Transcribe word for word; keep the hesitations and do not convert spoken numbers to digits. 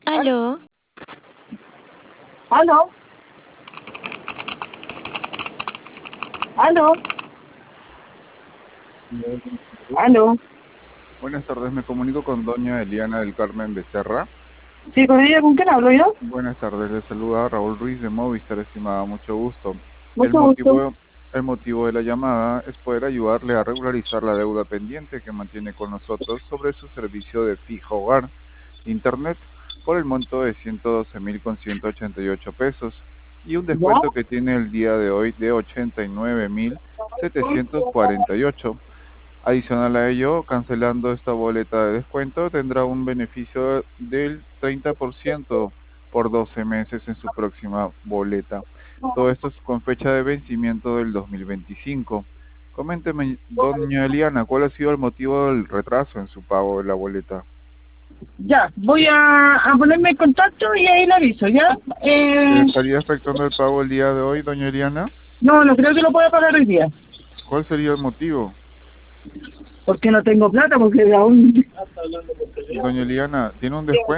Aló, ¿Aló? ¿Aló? ¿Aló? Buenas tardes, me comunico con doña Eliana del Carmen Becerra. Sí, con ella, ¿con quién hablo yo? Buenas tardes, le saluda Raúl Ruiz de Movistar, estimada, mucho gusto. El Mucho gusto. motivo, el motivo de la llamada es poder ayudarle a regularizar la deuda pendiente que mantiene con nosotros sobre su servicio de fijo hogar, internet, por el monto de ciento doce mil con ciento ochenta y ocho pesos y un ¿Ya? descuento que tiene el día de hoy de ochenta y nueve mil setecientos cuarenta y ocho. Adicional a ello, cancelando esta boleta de descuento, tendrá un beneficio del treinta por ciento por doce meses en su próxima boleta. Todo esto es con fecha de vencimiento del dos mil veinticinco. Coménteme, doña Eliana, ¿cuál ha sido el motivo del retraso en su pago de la boleta? Ya, voy a, a ponerme en contacto y ahí le aviso, ¿ya? ¿Le Eh, estaría afectando el pago el día de hoy, doña Eliana? no, no creo que lo pueda pagar hoy día. ¿Cuál sería el motivo? Porque no tengo plata, porque aún... Doña Eliana, ¿tiene un descuento?